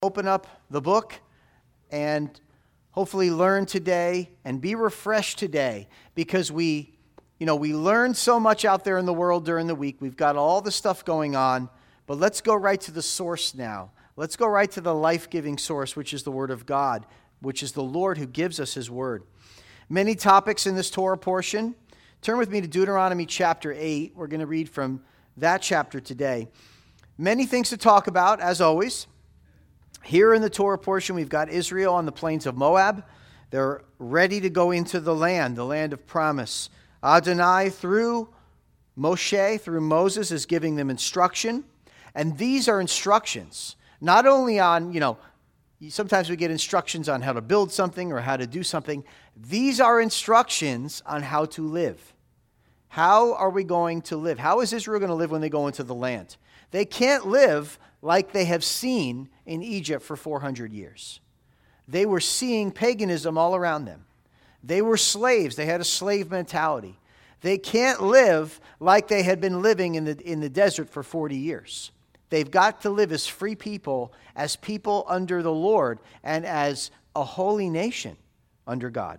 Open up the book and hopefully learn today and be refreshed today, because we learn so much out there in the world during the week. We've got all the stuff going on, but let's go right to the source now. Let's go right to the life-giving source, which is the Word of God, which is the Lord who gives us His Word. Many topics in this Torah portion. Turn with me to Deuteronomy chapter 8. We're going to read from that chapter today. Many things to talk about, as always. Here in the Torah portion, we've got Israel on the plains of Moab. They're ready to go into the land of promise. Adonai, through Moshe, through Moses, is giving them instruction. And these are instructions, not only on, sometimes we get instructions on how to build something or how to do something. These are instructions on how to live. How are we going to live? How is Israel going to live when they go into the land? They can't live like they have seen in Egypt for 400 years. They were seeing paganism all around them. They were slaves. They had a slave mentality. They can't live like they had been living in the desert for 40 years. They've got to live as free people, as people under the Lord, and as a holy nation under God.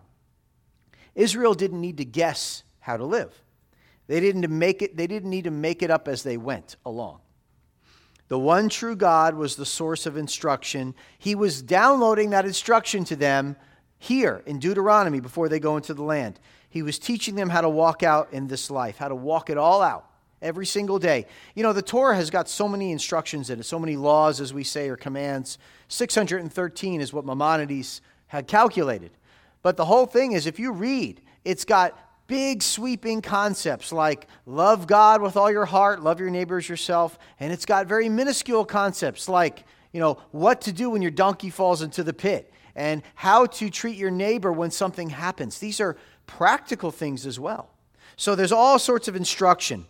Israel didn't need to guess how to live. They didn't need to make it up as they went along. The one true God was the source of instruction. He was downloading that instruction to them here in Deuteronomy before they go into the land. He was teaching them how to walk out in this life, how to walk it all out every single day. The Torah has got so many instructions in it, so many laws, as we say, or commands. 613 is what Maimonides had calculated. But the whole thing is, if you read, it's got big sweeping concepts like love God with all your heart, love your neighbor as yourself. And it's got very minuscule concepts like, what to do when your donkey falls into the pit and how to treat your neighbor when something happens. These are practical things as well. So there's all sorts of instruction.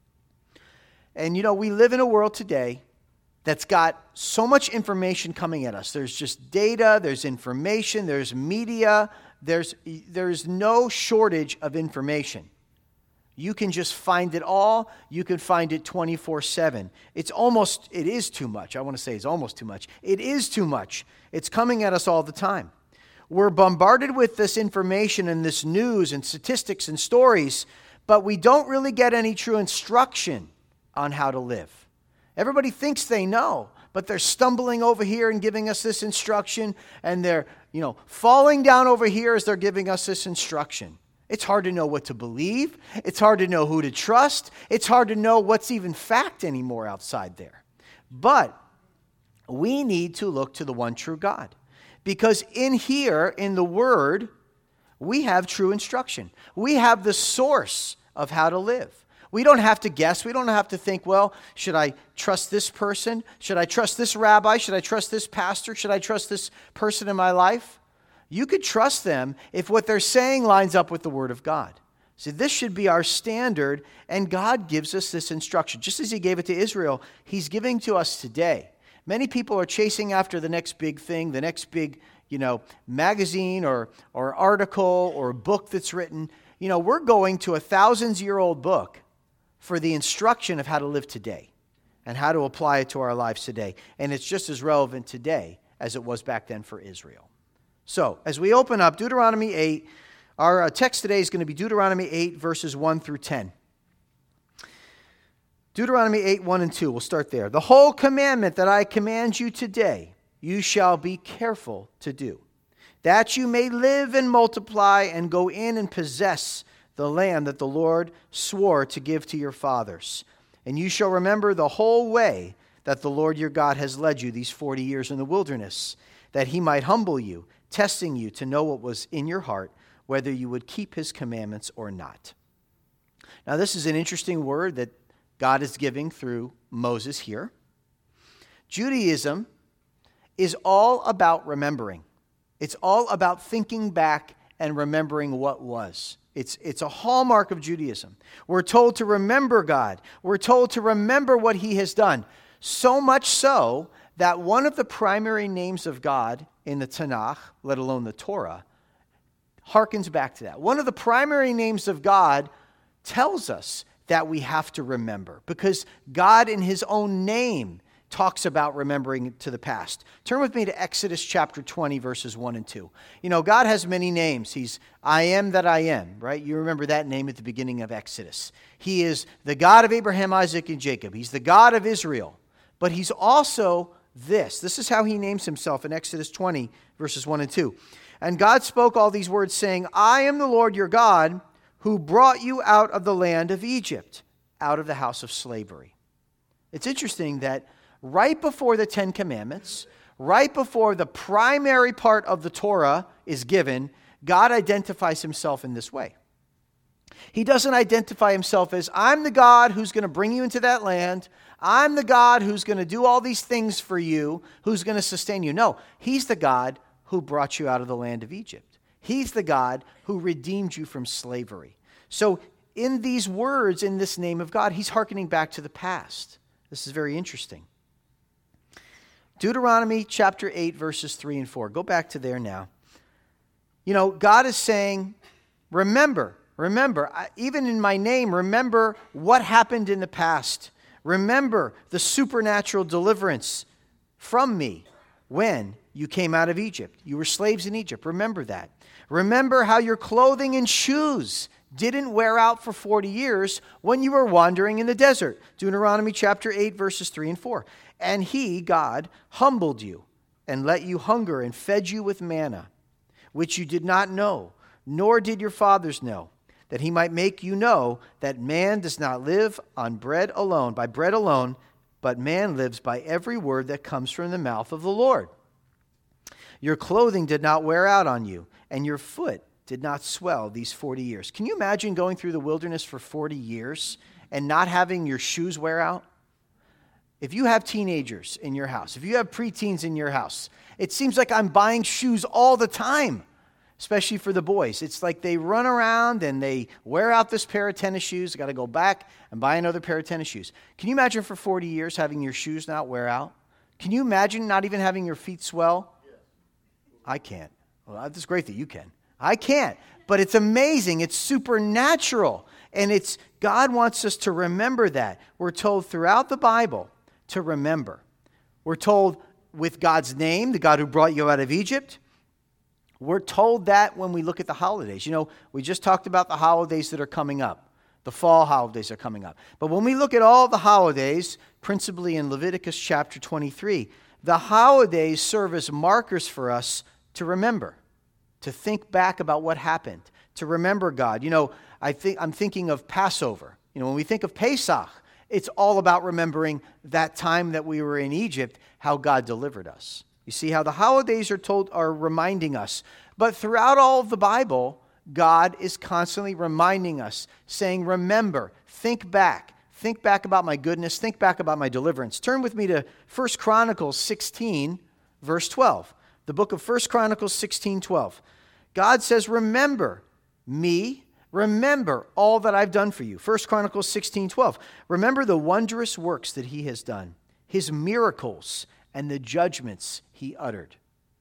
And we live in a world today that's got so much information coming at us. There's just data, there's information, there's media. There's no shortage of information. You can just find it all. You can find it 24/7. It is too much. I want to say it's almost too much. It is too much. It's coming at us all the time. We're bombarded with this information and this news and statistics and stories, but we don't really get any true instruction on how to live. Everybody thinks they know, but they're stumbling over here and giving us this instruction, and they're, falling down over here as they're giving us this instruction. It's hard to know what to believe. It's hard to know who to trust. It's hard to know what's even fact anymore outside there. But we need to look to the one true God, because in here, in the Word, we have true instruction. We have the source of how to live. We don't have to guess. We don't have to think, well, should I trust this person? Should I trust this rabbi? Should I trust this pastor? Should I trust this person in my life? You could trust them if what they're saying lines up with the Word of God. So this should be our standard, and God gives us this instruction. Just as He gave it to Israel, He's giving to us today. Many people are chasing after the next big thing, the next big, magazine or article or book that's written. We're going to a 1,000-year-old book for the instruction of how to live today and how to apply it to our lives today. And it's just as relevant today as it was back then for Israel. So, as we open up Deuteronomy 8, our text today is going to be Deuteronomy 8, verses 1 through 10. Deuteronomy 8, 1 and 2. We'll start there. The whole commandment that I command you today, you shall be careful to do, that you may live and multiply and go in and possess the land that the Lord swore to give to your fathers. And you shall remember the whole way that the Lord your God has led you these 40 years in the wilderness, that He might humble you, testing you to know what was in your heart, whether you would keep His commandments or not. Now, this is an interesting word that God is giving through Moses here. Judaism is all about remembering. It's all about thinking back and remembering what was. It's a hallmark of Judaism. We're told to remember God. We're told to remember what He has done. So much so that one of the primary names of God in the Tanakh, let alone the Torah, harkens back to that. One of the primary names of God tells us that we have to remember, because God in His own name talks about remembering to the past. Turn with me to Exodus chapter 20, verses 1 and 2. You know, God has many names. He's I am that I am, right? You remember that name at the beginning of Exodus. He is the God of Abraham, Isaac, and Jacob. He's the God of Israel. But he's also this. This is how he names himself in Exodus 20, verses 1 and 2. And God spoke all these words, saying, I am the Lord your God, who brought you out of the land of Egypt, out of the house of slavery. It's interesting that right before the Ten Commandments, right before the primary part of the Torah is given, God identifies himself in this way. He doesn't identify himself as, I'm the God who's going to bring you into that land. I'm the God who's going to do all these things for you, who's going to sustain you. No, he's the God who brought you out of the land of Egypt. He's the God who redeemed you from slavery. So in these words, in this name of God, he's hearkening back to the past. This is very interesting. Deuteronomy chapter 8, verses 3 and 4. Go back to there now. You know, God is saying, remember, even in my name, remember what happened in the past. Remember the supernatural deliverance from me when you came out of Egypt. You were slaves in Egypt. Remember that. Remember how your clothing and shoes didn't wear out for 40 years when you were wandering in the desert. Deuteronomy chapter 8, verses 3 and 4. And he, God, humbled you and let you hunger and fed you with manna, which you did not know, nor did your fathers know, that he might make you know that man does not live on bread alone, by bread alone, but man lives by every word that comes from the mouth of the Lord. Your clothing did not wear out on you, and your foot did not swell these 40 years. Can you imagine going through the wilderness for 40 years and not having your shoes wear out? If you have teenagers in your house, if you have preteens in your house, it seems like I'm buying shoes all the time, especially for the boys. It's like they run around and they wear out this pair of tennis shoes. Got to go back and buy another pair of tennis shoes. Can you imagine for 40 years having your shoes not wear out? Can you imagine not even having your feet swell? I can't. Well, it's great that you can. I can't. But it's amazing. It's supernatural. And it's God wants us to remember that. We're told throughout the Bible to remember. We're told with God's name, the God who brought you out of Egypt. We're told that when we look at the holidays. You know, we just talked about the holidays that are coming up. The fall holidays are coming up. But when we look at all the holidays, principally in Leviticus chapter 23, the holidays serve as markers for us to remember, to think back about what happened, to remember God. You know, I'm thinking of Passover. You know, when we think of Pesach, it's all about remembering that time that we were in Egypt, how God delivered us. You see how the holidays are reminding us. But throughout all of the Bible, God is constantly reminding us, saying, remember, think back about my goodness, think back about my deliverance. Turn with me to 1 Chronicles 16, verse 12. The book of 1 Chronicles 16, 12. God says, remember me, remember all that I've done for you. 1 Chronicles 16, 12. Remember the wondrous works that he has done, his miracles, and the judgments he uttered.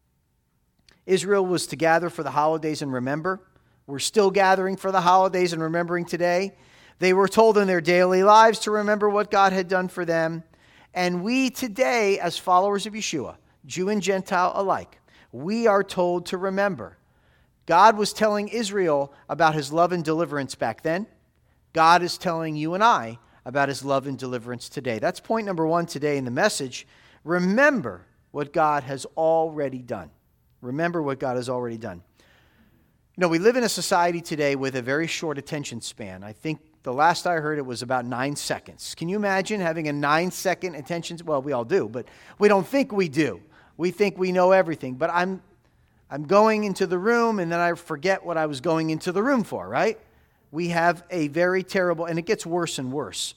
Israel was to gather for the holidays and remember. We're still gathering for the holidays and remembering today. They were told in their daily lives to remember what God had done for them. And we today, as followers of Yeshua, Jew and Gentile alike, we are told to remember. God was telling Israel about his love and deliverance back then. God is telling you and I about his love and deliverance today. That's point number one today in the message. Remember what God has already done. Remember what God has already done. You know, we live in a society today with a very short attention span. I think the last I heard it was about 9 seconds. Can you imagine having a 9-second attention? Well, we all do, but we don't think we do. We think we know everything. But I'm going into the room and then I forget what I was going into the room for, right? We have a very terrible, and it gets worse and worse.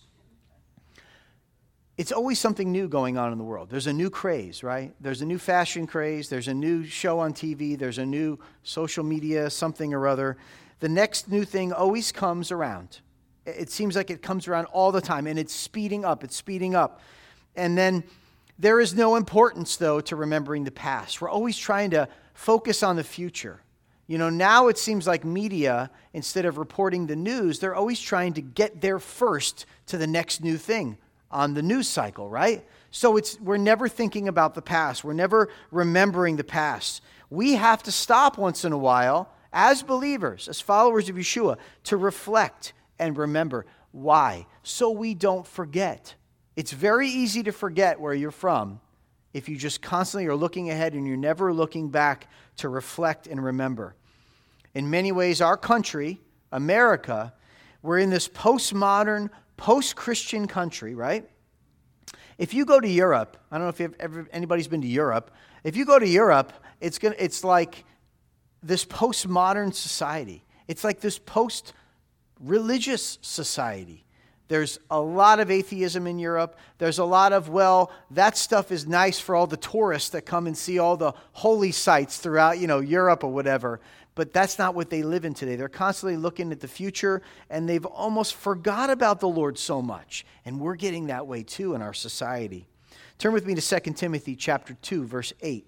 It's always something new going on in the world. There's a new craze, right? There's a new fashion craze. There's a new show on TV. There's a new social media, something or other. The next new thing always comes around. It seems like it comes around all the time, and it's speeding up. It's speeding up. And then there is no importance, though, to remembering the past. We're always trying to focus on the future. You know, now it seems like media, instead of reporting the news, they're always trying to get there first to the next new thing. on the news cycle, right? So we're never thinking about the past. We're never remembering the past. We have to stop once in a while as believers, as followers of Yeshua, to reflect and remember. Why? So we don't forget. It's very easy to forget where you're from if you just constantly are looking ahead and you're never looking back to reflect and remember. In many ways, our country, America, we're in this postmodern, post-Christian country, right? If you go to Europe, I don't know if anybody's been to Europe. If you go to Europe, it's like this postmodern society. It's like this post-religious society. There's a lot of atheism in Europe. There's a lot of, that stuff is nice for all the tourists that come and see all the holy sites throughout, Europe or whatever. But that's not what they live in today. They're constantly looking at the future, and they've almost forgot about the Lord so much. And we're getting that way too in our society. Turn with me to 2 Timothy chapter 2, verse 8.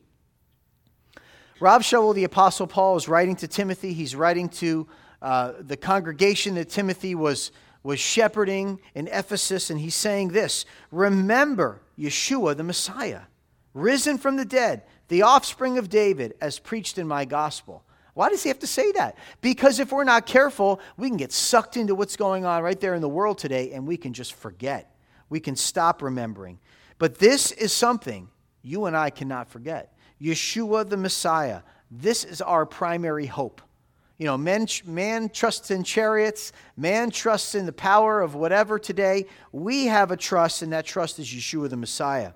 Rob Showell, the Apostle Paul, is writing to Timothy. He's writing to the congregation that Timothy was shepherding in Ephesus, and he's saying this: remember Yeshua the Messiah, risen from the dead, the offspring of David, as preached in my gospel. Why does he have to say that? Because if we're not careful, we can get sucked into what's going on right there in the world today, and we can just forget. We can stop remembering. But this is something you and I cannot forget. Yeshua the Messiah. This is our primary hope. Man trusts in chariots. Man trusts in the power of whatever today. We have a trust, and that trust is Yeshua the Messiah.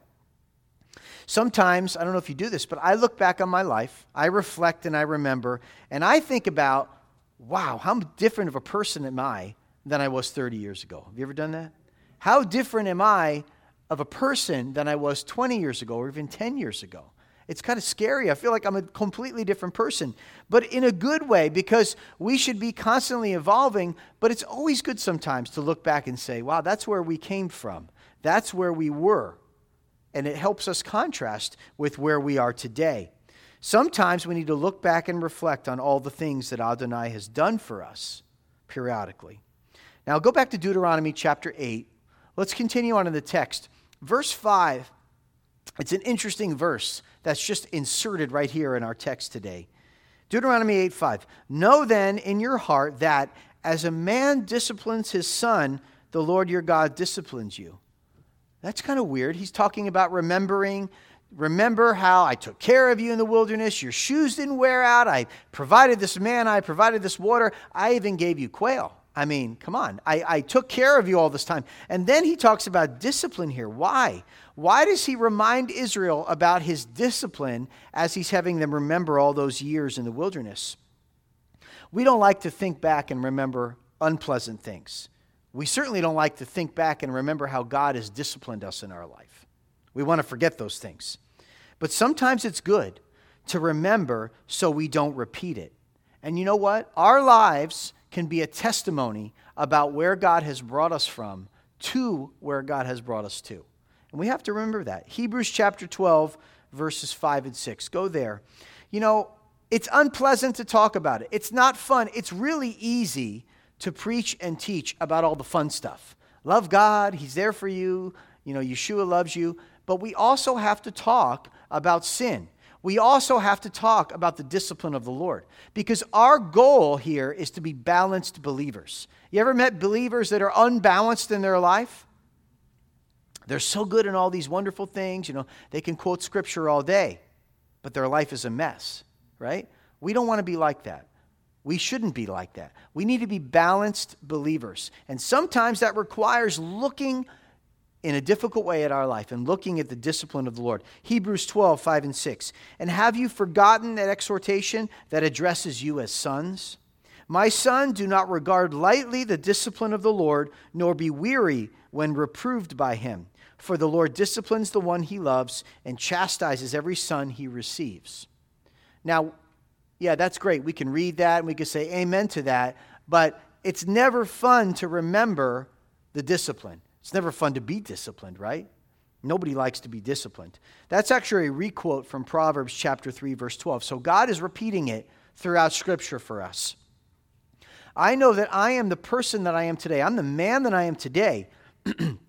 Sometimes, I don't know if you do this, but I look back on my life, I reflect and I remember, and I think about, wow, how different of a person am I than I was 30 years ago? Have you ever done that? How different am I of a person than I was 20 years ago or even 10 years ago? It's kind of scary. I feel like I'm a completely different person, but in a good way, because we should be constantly evolving, but it's always good sometimes to look back and say, wow, that's where we came from. That's where we were. And it helps us contrast with where we are today. Sometimes we need to look back and reflect on all the things that Adonai has done for us periodically. Now go back to Deuteronomy chapter 8. Let's continue on in the text. Verse 5, it's an interesting verse that's just inserted right here in our text today. Deuteronomy 8:5. Know then in your heart that as a man disciplines his son, the Lord your God disciplines you. That's kind of weird. He's talking about remembering. Remember how I took care of you in the wilderness. Your shoes didn't wear out. I provided this manna. I provided this water. I even gave you quail. I mean, come on. I took care of you all this time. And then he talks about discipline here. Why? Why does he remind Israel about his discipline as he's having them remember all those years in the wilderness? We don't like to think back and remember unpleasant things. We certainly don't like to think back and remember how God has disciplined us in our life. We want to forget those things. But sometimes it's good to remember so we don't repeat it. And you know what? Our lives can be a testimony about where God has brought us from to where God has brought us to. And we have to remember that. Hebrews chapter 12, verses 5 and 6. Go there. It's unpleasant to talk about it. It's not fun. It's really easy to preach and teach about all the fun stuff. Love God. He's there for you. Yeshua loves you. But we also have to talk about sin. We also have to talk about the discipline of the Lord. Because our goal here is to be balanced believers. You ever met believers that are unbalanced in their life? They're so good in all these wonderful things. They can quote scripture all day, but their life is a mess, right? We don't want to be like that. We shouldn't be like that. We need to be balanced believers. And sometimes that requires looking in a difficult way at our life and looking at the discipline of the Lord. Hebrews 12, 5 and 6. And have you forgotten that exhortation that addresses you as sons? My son, do not regard lightly the discipline of the Lord, nor be weary when reproved by him. For the Lord disciplines the one he loves and chastises every son he receives. Now, yeah, that's great. We can read that and we can say amen to that, but it's never fun to remember the discipline. It's never fun to be disciplined, right? Nobody likes to be disciplined. That's actually a requote from Proverbs chapter 3, verse 12. So God is repeating it throughout Scripture for us. I know that I am the person that I am today. I'm the man that I am today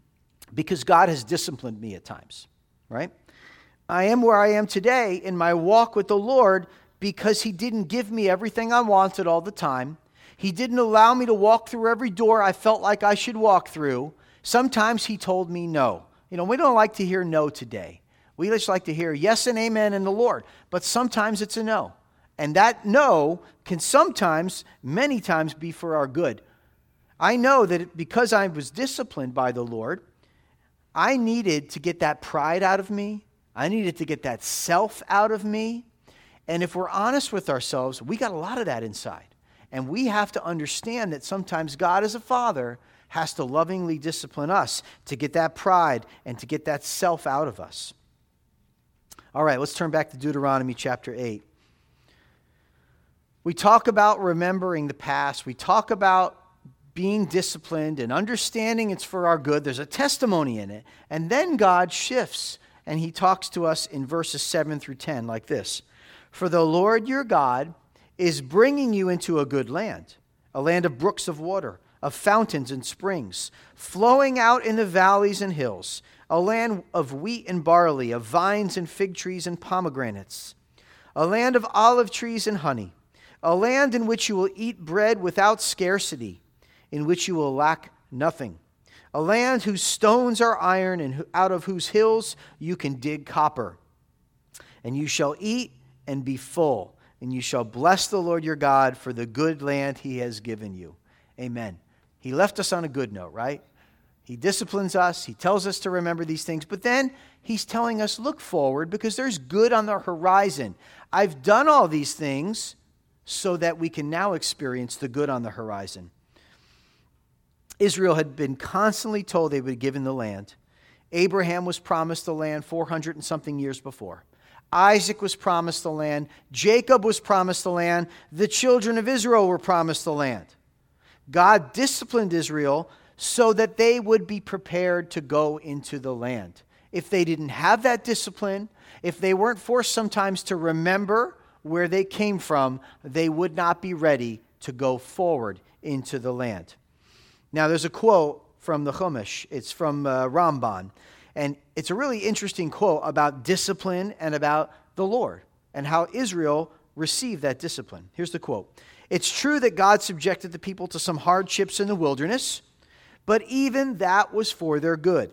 because God has disciplined me at times, right? I am where I am today in my walk with the Lord because He didn't give me everything I wanted all the time. He didn't allow me to walk through every door I felt like I should walk through. Sometimes He told me no. We don't like to hear no today. We just like to hear yes and amen in the Lord. But sometimes it's a no. And that no can sometimes, many times, be for our good. I know that because I was disciplined by the Lord, I needed to get that pride out of me. I needed to get that self out of me. And if we're honest with ourselves, we got a lot of that inside. And we have to understand that sometimes God as a father has to lovingly discipline us to get that pride and to get that self out of us. All right, let's turn back to Deuteronomy chapter 8. We talk about remembering the past. We talk about being disciplined and understanding it's for our good. There's a testimony in it. And then God shifts and He talks to us in verses 7 through 10 like this. For the Lord your God is bringing you into a good land, a land of brooks of water, of fountains and springs, flowing out in the valleys and hills, a land of wheat and barley, of vines and fig trees and pomegranates, a land of olive trees and honey, a land in which you will eat bread without scarcity, in which you will lack nothing, a land whose stones are iron and out of whose hills you can dig copper. And you shall eat and be full, and you shall bless the Lord your God for the good land He has given you. Amen. He left us on a good note, right? He disciplines us. He tells us to remember these things. But then He's telling us, look forward because there's good on the horizon. I've done all these things so that we can now experience the good on the horizon. Israel had been constantly told they would be given the land. Abraham was promised the land 400 and something years before. Isaac was promised the land. Jacob was promised the land. The children of Israel were promised the land. God disciplined Israel so that they would be prepared to go into the land. If they didn't have that discipline, if they weren't forced sometimes to remember where they came from, they would not be ready to go forward into the land. Now, there's a quote from the Chumash. It's from Ramban. And it's a really interesting quote about discipline and about the Lord and how Israel received that discipline. Here's the quote. It's true that God subjected the people to some hardships in the wilderness, but even that was for their good.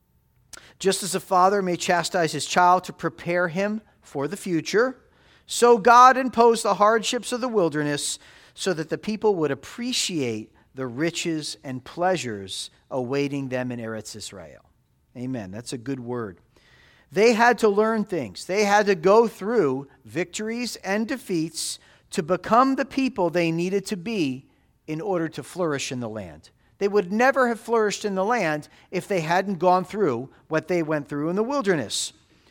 Just as a father may chastise his child to prepare him for the future, so God imposed the hardships of the wilderness so that the people would appreciate the riches and pleasures awaiting them in Eretz Israel. Amen. That's a good word. They had to learn things. They had to go through victories and defeats to become the people they needed to be in order to flourish in the land. They would never have flourished in the land if they hadn't gone through what they went through in the wilderness.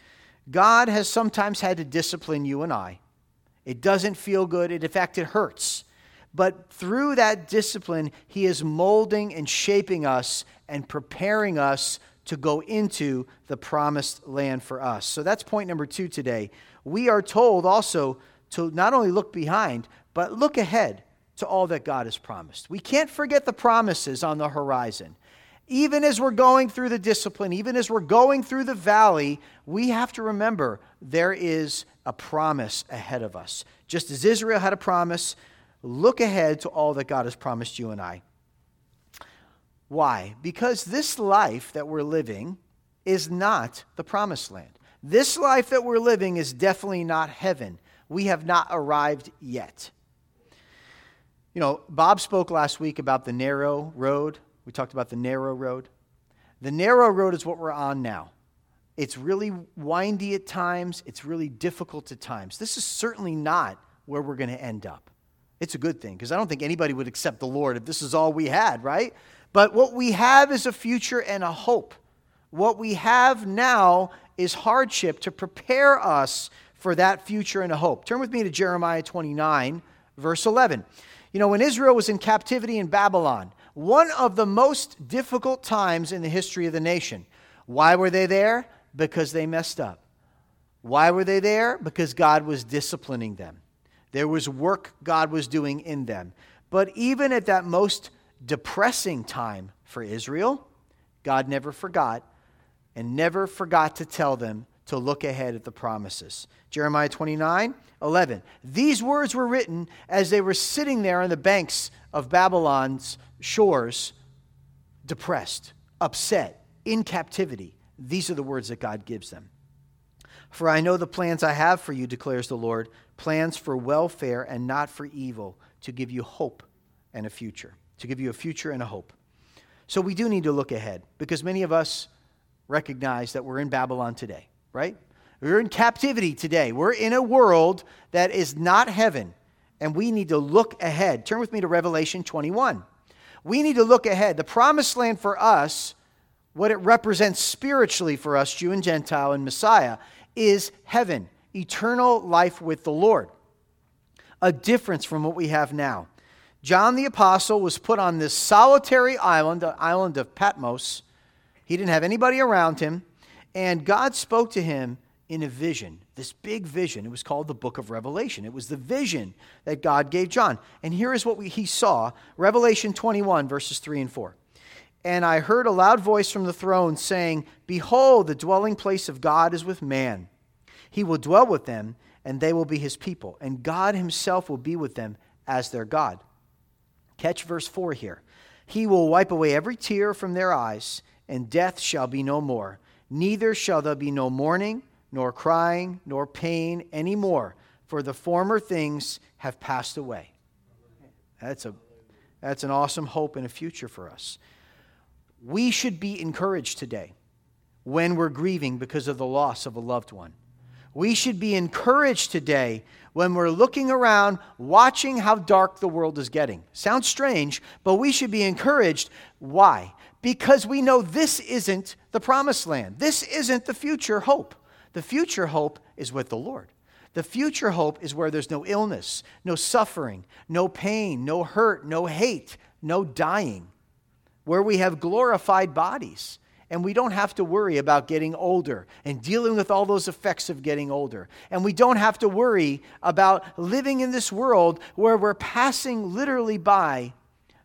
God has sometimes had to discipline you and I. It doesn't feel good. In fact, it hurts. But through that discipline, He is molding and shaping us and preparing us to go into the promised land for us. So that's point number 2 today. We are told also to not only look behind, but look ahead to all that God has promised. We can't forget the promises on the horizon. Even as we're going through the discipline, even as we're going through the valley, we have to remember there is a promise ahead of us. Just as Israel had a promise, look ahead to all that God has promised you and I. Why? Because this life that we're living is not the promised land. This life that we're living is definitely not heaven. We have not arrived yet. You know, Bob spoke last week about the narrow road. We talked about the narrow road. The narrow road is what we're on now. It's really windy at times. It's really difficult at times. This is certainly not where we're going to end up. It's a good thing because I don't think anybody would accept the Lord if this is all we had, right? But what we have is a future and a hope. What we have now is hardship to prepare us for that future and a hope. Turn with me to Jeremiah 29, verse 11. You know, when Israel was in captivity in Babylon, one of the most difficult times in the history of the nation. Why were they there? Because they messed up. Why were they there? Because God was disciplining them. There was work God was doing in them. But even at that most depressing time for Israel, God never forgot and never forgot to tell them to look ahead at the promises. Jeremiah 29:11. These words were written as they were sitting there on the banks of Babylon's shores, depressed, upset, in captivity. These are the words that God gives them. For I know the plans I have for you, declares the Lord, plans for welfare and not for evil, to give you hope and a future. To give you a future and a hope. So we do need to look ahead, because many of us recognize that we're in Babylon today, right? We're in captivity today. We're in a world that is not heaven, and we need to look ahead. Turn with me to Revelation 21. We need to look ahead. The promised land for us, what it represents spiritually for us, Jew and Gentile and Messiah, is heaven, eternal life with the Lord. A difference from what we have now. John the Apostle was put on this solitary island, the island of Patmos. He didn't have anybody around him, and God spoke to him in a vision, this big vision. It was called the book of Revelation. It was the vision that God gave John. And here is what he saw, Revelation 21, verses 3 and 4. And I heard a loud voice from the throne saying, Behold, the dwelling place of God is with man. He will dwell with them, and they will be his people. And God himself will be with them as their God. Catch verse 4 here. He will wipe away every tear from their eyes, and death shall be no more. Neither shall there be no mourning, nor crying, nor pain any more, for the former things have passed away. That's an awesome hope and a future for us. We should be encouraged today when we're grieving because of the loss of a loved one. We should be encouraged today when we're looking around, watching how dark the world is getting. Sounds strange, but we should be encouraged. Why? Because we know this isn't the promised land. This isn't the future hope. The future hope is with the Lord. The future hope is where there's no illness, no suffering, no pain, no hurt, no hate, no dying, where we have glorified bodies. And we don't have to worry about getting older and dealing with all those effects of getting older. And we don't have to worry about living in this world where we're passing literally by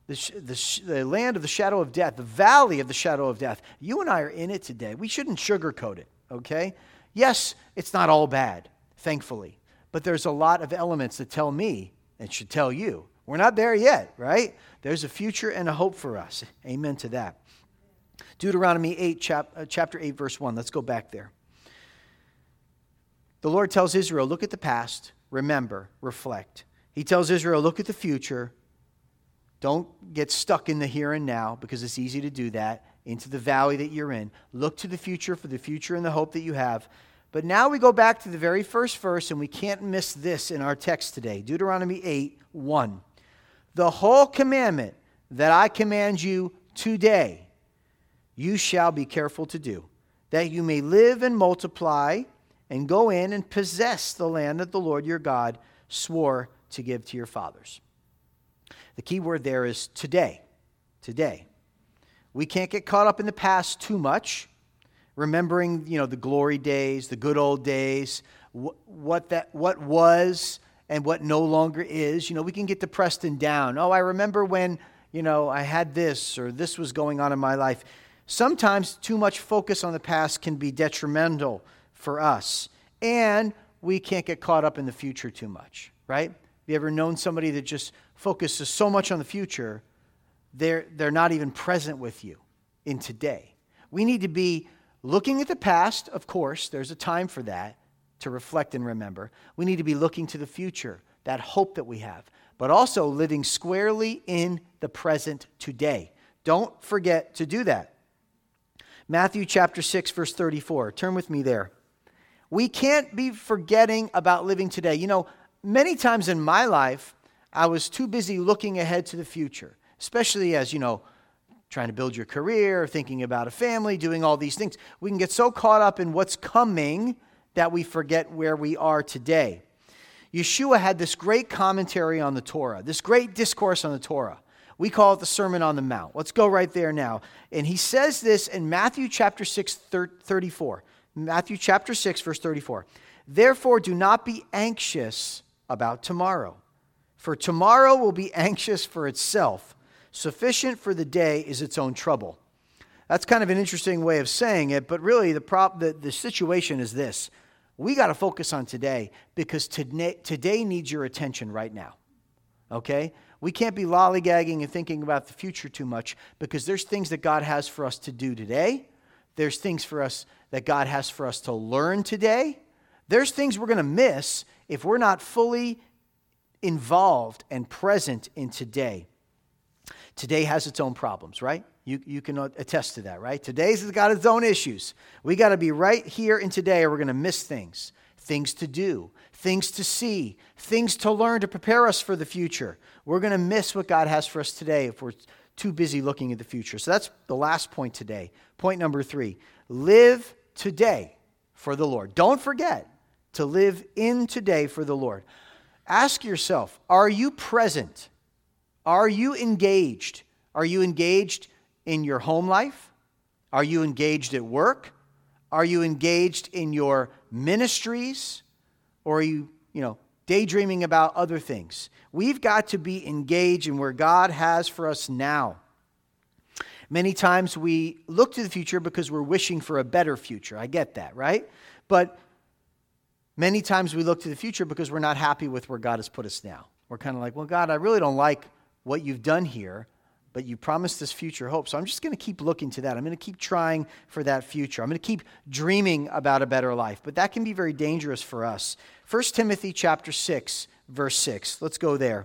the land of the shadow of death, the valley of the shadow of death. You and I are in it today. We shouldn't sugarcoat it, okay? Yes, it's not all bad, thankfully. But there's a lot of elements that tell me, and should tell you, we're not there yet, right? There's a future and a hope for us. Amen to that. Deuteronomy 8, chapter 8, verse 1. Let's go back there. The Lord tells Israel, look at the past, remember, reflect. He tells Israel, look at the future. Don't get stuck in the here and now, because it's easy to do that, into the valley that you're in. Look to the future for the future and the hope that you have. But now we go back to the very first verse, and we can't miss this in our text today. Deuteronomy 8, 1. The whole commandment that I command you today, you shall be careful to do, that you may live and multiply and go in and possess the land that the Lord your God swore to give to your fathers. The key word there is today. Today. We can't get caught up in the past too much, remembering, the glory days, the good old days, what was and what no longer is. We can get depressed and down. Oh, I remember when, I had this or this was going on in my life. Sometimes too much focus on the past can be detrimental for us. And we can't get caught up in the future too much, right? Have you ever known somebody that just focuses so much on the future, they're not even present with you in today? We need to be looking at the past, of course. There's a time for that, to reflect and remember. We need to be looking to the future, that hope that we have, but also living squarely in the present today. Don't forget to do that. Matthew chapter 6, verse 34. Turn with me there. We can't be forgetting about living today. Many times in my life, I was too busy looking ahead to the future, especially as, trying to build your career, thinking about a family, doing all these things. We can get so caught up in what's coming that we forget where we are today. Yeshua had this great commentary on the Torah, this great discourse on the Torah. We call it the Sermon on the Mount. Let's go right there now. And he says this in Matthew chapter 6, 34. Matthew chapter 6, verse 34. Therefore, do not be anxious about tomorrow, for tomorrow will be anxious for itself. Sufficient for the day is its own trouble. That's kind of an interesting way of saying it, but really the situation is this. We got to focus on today because today needs your attention right now. Okay? We can't be lollygagging and thinking about the future too much because there's things that God has for us to do today. There's things for us that God has for us to learn today. There's things we're going to miss if we're not fully involved and present in today. Today has its own problems, right? You can attest to that, right? Today's got its own issues. We got to be right here in today or we're going to miss things. Things to do, things to see, things to learn to prepare us for the future. We're going to miss what God has for us today if we're too busy looking at the future. So that's the last point today. Point number 3, live today for the Lord. Don't forget to live in today for the Lord. Ask yourself, are you present? Are you engaged? Are you engaged in your home life? Are you engaged at work? Are you engaged in your ministries? Or are you, daydreaming about other things? We've got to be engaged in where God has for us now. Many times we look to the future because we're wishing for a better future. I get that, right? But many times we look to the future because we're not happy with where God has put us now. We're kind of like, well, God, I really don't like what you've done here, but you promised this future hope. So I'm just going to keep looking to that. I'm going to keep trying for that future. I'm going to keep dreaming about a better life. But that can be very dangerous for us. 1 Timothy chapter 6, verse 6. Let's go there.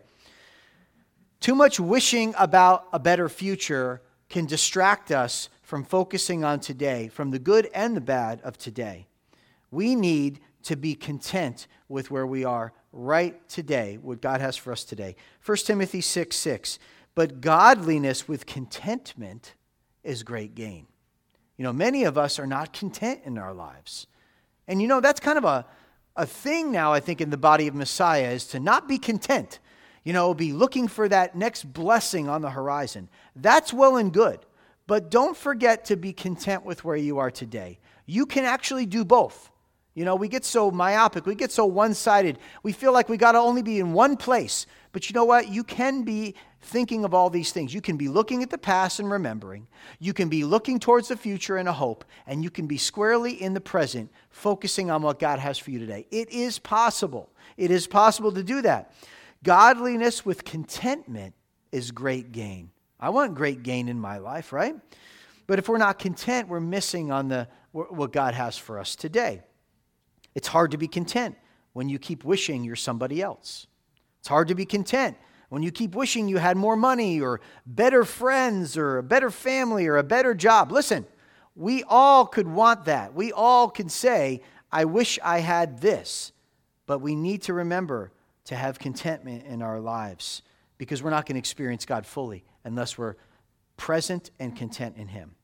Too much wishing about a better future can distract us from focusing on today, from the good and the bad of today. We need to be content with where we are right today, what God has for us today. 1 Timothy 6:6. But godliness with contentment is great gain. Many of us are not content in our lives. And that's kind of a thing now, I think, in the body of Messiah is to not be content. Be looking for that next blessing on the horizon. That's well and good. But don't forget to be content with where you are today. You can actually do both. We get so myopic, we get so one-sided. We feel like we got to only be in one place. But you know what? You can be thinking of all these things. You can be looking at the past and remembering. You can be looking towards the future and a hope. And you can be squarely in the present, focusing on what God has for you today. It is possible. It is possible to do that. Godliness with contentment is great gain. I want great gain in my life, right? But if we're not content, we're missing on what God has for us today. It's hard to be content when you keep wishing you're somebody else. It's hard to be content when you keep wishing you had more money or better friends or a better family or a better job. Listen, we all could want that. We all can say, I wish I had this. But we need to remember to have contentment in our lives because we're not going to experience God fully unless we're present and content in Him.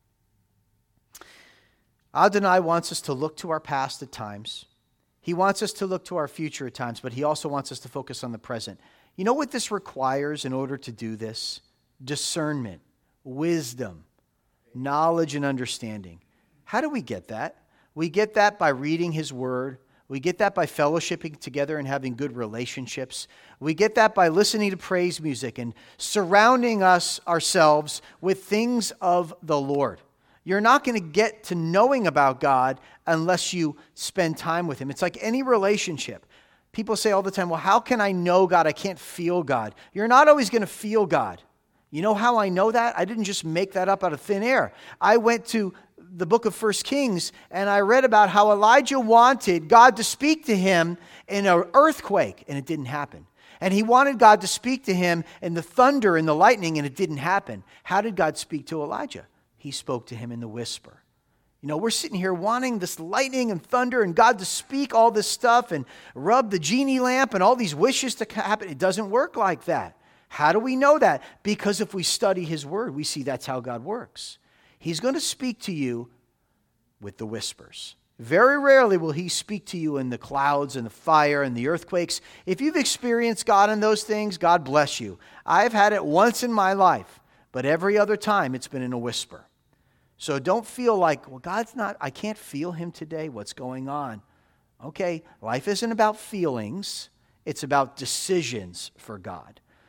Adonai wants us to look to our past at times. He wants us to look to our future at times, but He also wants us to focus on the present. You know what this requires in order to do this? Discernment, wisdom, knowledge, and understanding. How do we get that? We get that by reading His Word. We get that by fellowshipping together and having good relationships. We get that by listening to praise music and surrounding ourselves with things of the Lord. You're not going to get to knowing about God unless you spend time with Him. It's like any relationship. People say all the time, well, how can I know God? I can't feel God. You're not always going to feel God. You know how I know that? I didn't just make that up out of thin air. I went to the book of 1 Kings and I read about how Elijah wanted God to speak to him in an earthquake, and it didn't happen. And he wanted God to speak to him in the thunder and the lightning, and it didn't happen. How did God speak to Elijah? He spoke to him in the whisper. We're sitting here wanting this lightning and thunder and God to speak all this stuff and rub the genie lamp and all these wishes to happen. It doesn't work like that. How do we know that? Because if we study His Word, we see that's how God works. He's going to speak to you with the whispers. Very rarely will He speak to you in the clouds and the fire and the earthquakes. If you've experienced God in those things, God bless you. I've had it once in my life, but every other time it's been in a whisper. So don't feel like, well, I can't feel Him today. What's going on? Okay, life isn't about feelings. It's about decisions for God.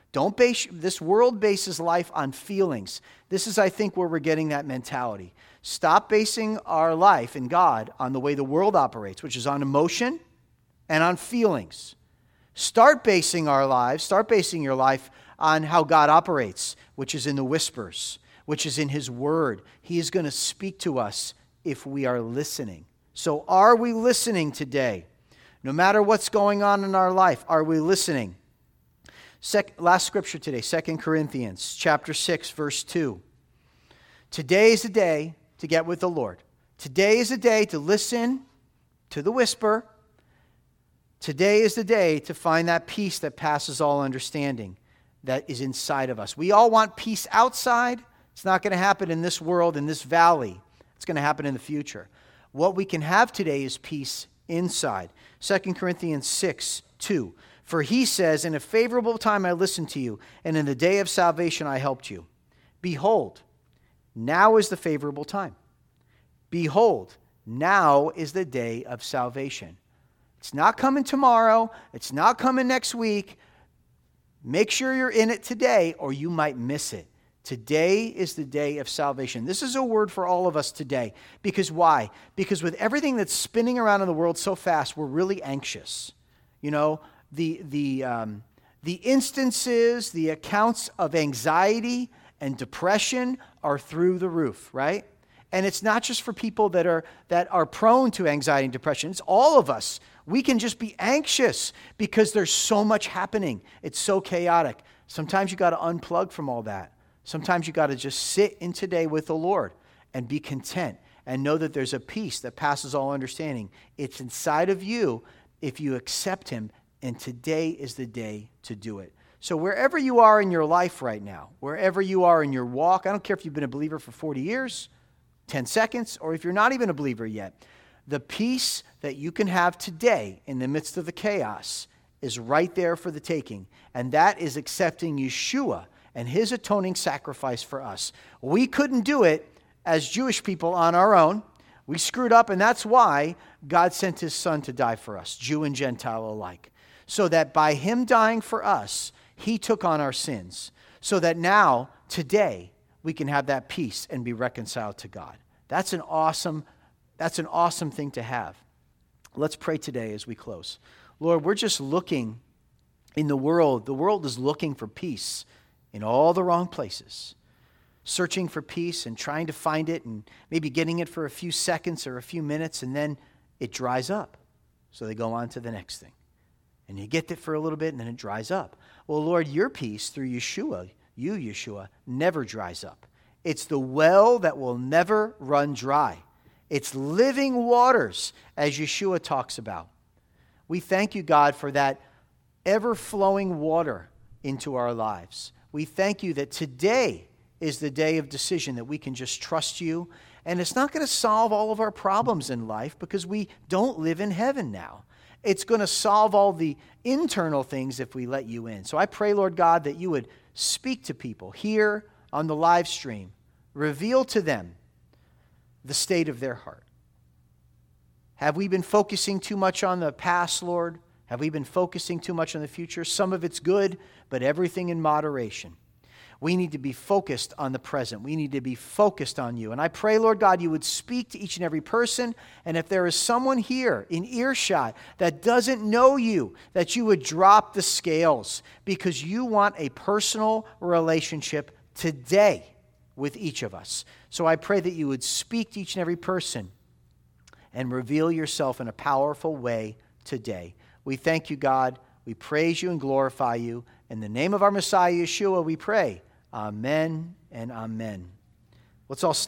Don't base, this world bases life on feelings. This is, I think, where we're getting that mentality. Stop basing our life in God on the way the world operates, which is on emotion and on feelings. Start basing your life on how God operates, which is in the whispers, which is in His Word. He is going to speak to us if we are listening. So are we listening today? No matter what's going on in our life, are we listening? Last scripture today, 2 Corinthians chapter 6, verse 2. Today is the day to get with the Lord. Today is the day to listen to the whisper. Today is the day to find that peace that passes all understanding that is inside of us. We all want peace outside. It's not going to happen in this world, in this valley. It's going to happen in the future. What we can have today is peace inside. 2 Corinthians 6, 2. For he says, in a favorable time I listened to you, and in the day of salvation I helped you. Behold, now is the favorable time. Behold, now is the day of salvation. It's not coming tomorrow. It's not coming next week. Make sure you're in it today, or you might miss it. Today is the day of salvation. This is a word for all of us today. Because why? Because with everything that's spinning around in the world so fast, we're really anxious. You know, the instances, the accounts of anxiety and depression are through the roof, right? And it's not just for people that are prone to anxiety and depression. It's all of us. We can just be anxious because there's so much happening. It's so chaotic. Sometimes you got to unplug from all that. Sometimes you got to just sit in today with the Lord and be content and know that there's a peace that passes all understanding. It's inside of you if you accept Him, and today is the day to do it. So wherever you are in your life right now, wherever you are in your walk, I don't care if you've been a believer for 40 years, 10 seconds, or if you're not even a believer yet, the peace that you can have today in the midst of the chaos is right there for the taking, and that is accepting Yeshua and His atoning sacrifice for us. We couldn't do it as Jewish people on our own. We screwed up, and that's why God sent His Son to die for us, Jew and Gentile alike, so that by Him dying for us, He took on our sins, so that now, today, we can have that peace and be reconciled to God. That's an awesome thing to have. Let's pray today as we close. Lord, we're just looking in the world. The world is looking for peace in all the wrong places, searching for peace and trying to find it and maybe getting it for a few seconds or a few minutes, and then it dries up. So they go on to the next thing. And you get it for a little bit, and then it dries up. Well, Lord, your peace through Yeshua, never dries up. It's the well that will never run dry. It's living waters, as Yeshua talks about. We thank you, God, for that ever-flowing water into our lives. We thank you that today is the day of decision, that we can just trust you. And it's not going to solve all of our problems in life because we don't live in heaven now. It's going to solve all the internal things if we let you in. So I pray, Lord God, that you would speak to people here on the live stream. Reveal to them the state of their heart. Have we been focusing too much on the past, Lord? Have we been focusing too much on the future? Some of it's good, but everything in moderation. We need to be focused on the present. We need to be focused on you. And I pray, Lord God, you would speak to each and every person. And if there is someone here in earshot that doesn't know you, that you would drop the scales because you want a personal relationship today with each of us. So I pray that you would speak to each and every person and reveal yourself in a powerful way today. We thank you, God. We praise you and glorify you. In the name of our Messiah, Yeshua, we pray. Amen and amen. Let's all stand.